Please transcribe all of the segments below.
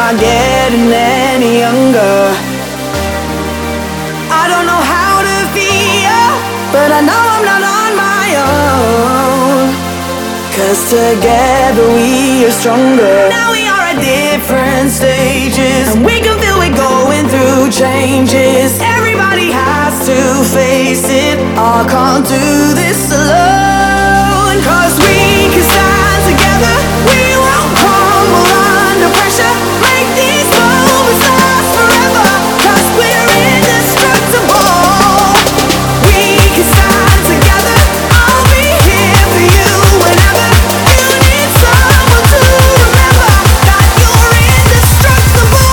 not getting any younger. I don't know how to feel, but I know I'm not on my own. 'Cause together we are stronger. Now we are at different stages, and we can feel it going through changes. Everybody has to face it. I can't do this alone. 'Cause we can stand together. We won't crumble under pressure. Make these moments last forever. 'Cause we're indestructible. We can stand together. I'll be here for you whenever you need someone to remember that you're indestructible.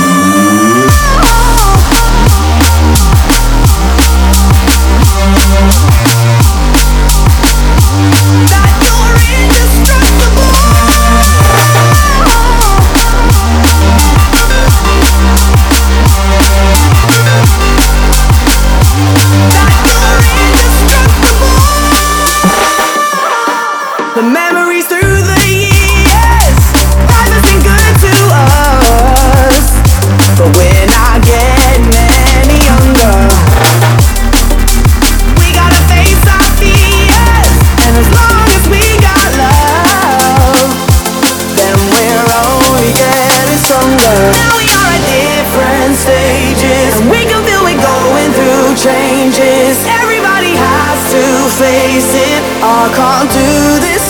That you're indestructible. The memories through the years, life has been good to us, but we're not getting any younger. We gotta face our fears, and as long as we got love, then we're only getting stronger. Now we are at different stages, and we can feel it going through changes. Everybody has to face it. I can't do this